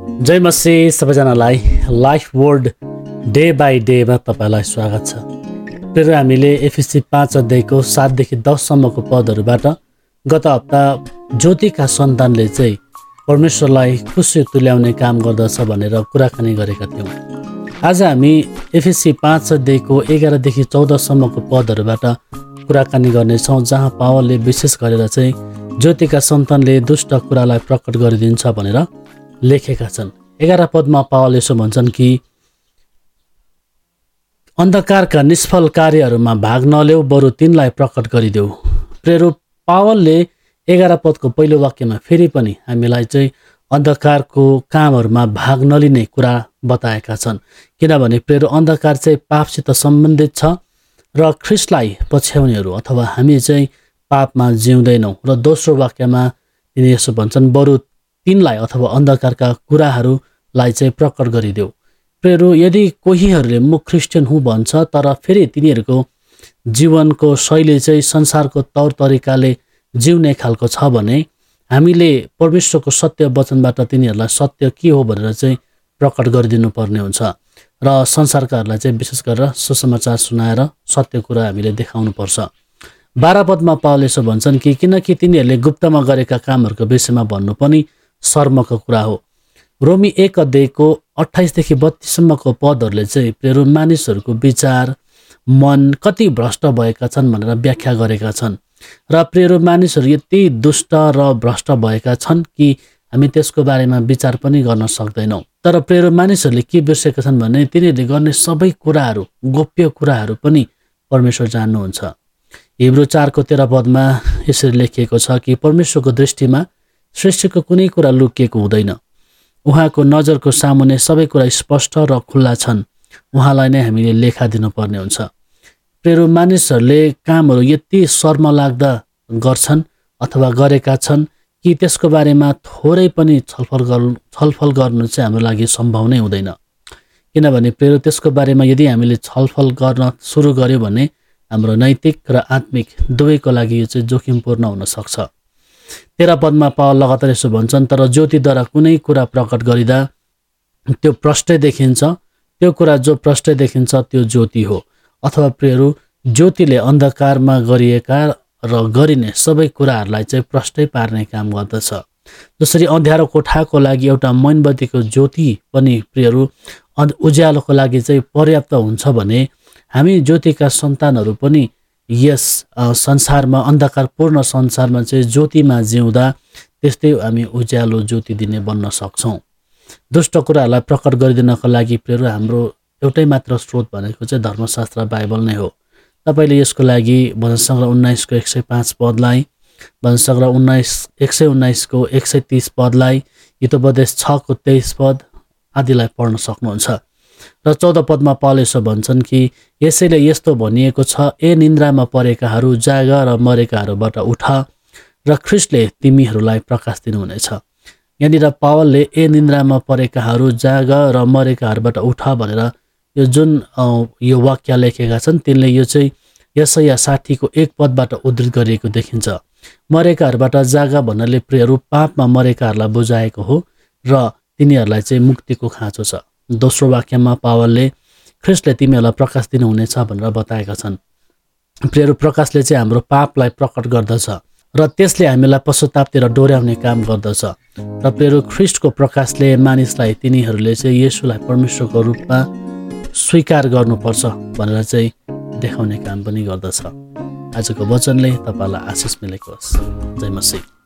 जय मसीह सबैजनालाई life word day by डेमा तपाईँलाई स्वागत छ। फेरि हामीले एफएससी 5 अध्यायको 7 देखि 10 सम्मको पदहरूबाट गत हप्ता ज्योतिका सन्तानले चाहिँ परमेश्वरलाई खुसी तुल्याउने काम गर्दछ भनेर कुराकानी गरेका थियौँ। आज हामी एफएससी 5 अध्यायको 11 देखि 14 सम्मको पदहरूबाट कुराकानी गर्नेछौँ, जहाँ पावलले विशेष गरेर चाहिँ ज्योतिका सन्तानले दुष्ट कुरालाई प्रकट गरिदिन्छ भनेर लेखेका छन्। 11 पदमा पावल यसो भन्छन् कि अन्धकारका निष्फल कार्यहरूमा भाग नलेऊ, बरु तिनलाई प्रकट गरिदेऊ। प्रेरित पावलले 11 पदको पहिलो वाक्यमा फेरि पनि हामीलाई चाहिँ अन्धकारको कामहरूमा भाग नलिने कुरा बताएका छन्, किनभने प्रेरित अन्धकार चाहिँ पापसित सम्बन्धित छ र ख्रिस्टलाई पछ्याउनेहरू अथवा हामी चाहिँ पापमा जिउँदैनौँ। र दोस्रो वाक्यमा तिनी यसो भन्छन्, बरु तिनलाई अथवा अन्धकारका कुराहरूलाई चाहिँ प्रकट गरिदेऊ। प्रेरो यदि कोहीहरूले म क्रिस्चियन हुँ भन्छ तर फेरि तिनीहरूको जीवनको शैली चाहिँ संसारको तौर तरिकाले जिउने खालको छ भने हामीले परमेश्वरको सत्य वचनबाट तिनीहरूलाई सत्य के हो भनेर चाहिँ प्रकट गरिदिनु पर्ने हुन्छ र संसारकाहरूलाई चाहिँ विशेष गरेर सुसमाचार सुनाएर सत्य कुरा हामीले देखाउनुपर्छ। 12 पदमा पावलले यसो भन्छन् कि किनकि तिनीहरूले गुप्तमा गरेका कामहरूको विषयमा भन्नु पनि शर्मको कुरा हो। रोमी 1 अध्यायको 28 देखि 32 सम्मको पदहरूले चाहिँ प्रेरित मानिसहरूको विचार मन कति भ्रष्ट भएका छन् भनेर व्याख्या गरेका छन् र प्रेरित मानिसहरू यति दुष्ट र भ्रष्ट भएका छन् कि हामी त्यसको बारेमा विचार पनि गर्न सक्दैनौँ। तर प्रेरित मानिसहरूले के बिर्सेका छन् भने तिनीहरूले गर्ने सबै कुराहरू गोप्य कुराहरू पनि परमेश्वर जान्नुहुन्छ। हिब्रू 4 13 पदमा यसरी लेखिएको छ कि परमेश्वरको दृष्टिमा सृष्टिको कुनै कुरा लुकिएको हुँदैन, उहाँको नजरको सामुन्ने सबै कुरा स्पष्ट र खुल्ला छन्, उहाँलाई नै हामीले लेखा दिनुपर्ने हुन्छ। प्रेरित मानिसहरूले कामहरू यति शर्मलाग्दा गर्छन् अथवा गरेका छन् कि त्यसको बारेमा थोरै पनि छलफल गर्नु चाहिँ हाम्रो लागि सम्भव नै हुँदैन, किनभने प्रेरित त्यसको बारेमा यदि हामीले छलफल गर्न सुरु गर्यो भने हाम्रो नैतिक र आत्मिक दुवैको लागि यो चाहिँ जोखिमपूर्ण हुन सक्छ। 13 पदमा पावल लगातार यसो भन्छन्, तर ज्योतिद्वारा कुनै कुरा प्रकट गरिँदा त्यो प्रष्टै देखिन्छ, त्यो कुरा जो प्रष्टै देखिन्छ त्यो ज्योति हो। अथवा प्रेरित ज्योतिले अन्धकारमा गरिएका र गरिने सबै कुराहरूलाई चाहिँ प्रष्टै पार्ने काम गर्दछ। जसरी अँध्यारो कोठाको लागि एउटा मोमबत्तीको ज्योति पनि प्रेरित उज्यालोको लागि चाहिँ पर्याप्त हुन्छ भने हामी ज्योतिका सन्तानहरू पनि यस संसारमा अन्धकारपूर्ण संसारमा चाहिँ ज्योतिमा जिउँदा त्यस्तै हामी उज्यालो ज्योति दिने बन्न सक्छौँ। दुष्ट कुराहरूलाई प्रकट गरिदिनको लागि प्रेरित हाम्रो एउटै मात्र स्रोत भनेको चाहिँ धर्मशास्त्र बाइबल नै हो। तपाईँले यसको लागि भजन सङ्ग्रह 19 को 105 पदलाई, भजन सङ्ग्रह 119 को 130 पदलाई, हितोपदेश 6 को 23 पद आदिलाई पढ्न सक्नुहुन्छ। र 14 पदमा पावल यसो भन्छन् कि यसैले यस्तो भनिएको छ, ए निन्द्रामा परेकाहरू जाग र मरेकाहरूबाट उठ र ख्रिस्टले तिमीहरूलाई प्रकाश दिनुहुनेछ। यहाँनिर पावलले ए निन्द्रामा परेकाहरू जाग र मरेकाहरूबाट उठ भनेर यो जुन यो वाक्य लेखेका छन् तिनले यो चाहिँ यशाया 60 को 1 पदबाट उद्धृत गरिएको देखिन्छ। मरेकाहरूबाट जाग भन्नाले प्रेरित पापमा मरेकाहरूलाई बुझाएको हो र तिनीहरूलाई चाहिँ मुक्तिको खाँचो छ। दोस्रो वाक्यमा पावलले ख्रिस्टले तिमीहरूलाई प्रकाश दिनुहुनेछ भनेर बताएका छन्। प्रेरित प्रकाशले चाहिँ हाम्रो पापलाई प्रकट गर्दछ र त्यसले हामीलाई पश्चातापतिर डोर्याउने काम गर्दछ र प्रेरित ख्रिस्टको प्रकाशले मानिसलाई तिनीहरूले चाहिँ येशूलाई परमेश्वरको रूपमा स्वीकार गर्नुपर्छ भनेर चाहिँ देखाउने काम पनि गर्दछ। आजको वचनले तपाईँलाई आशिष मिलेको होस्। जय मसीह।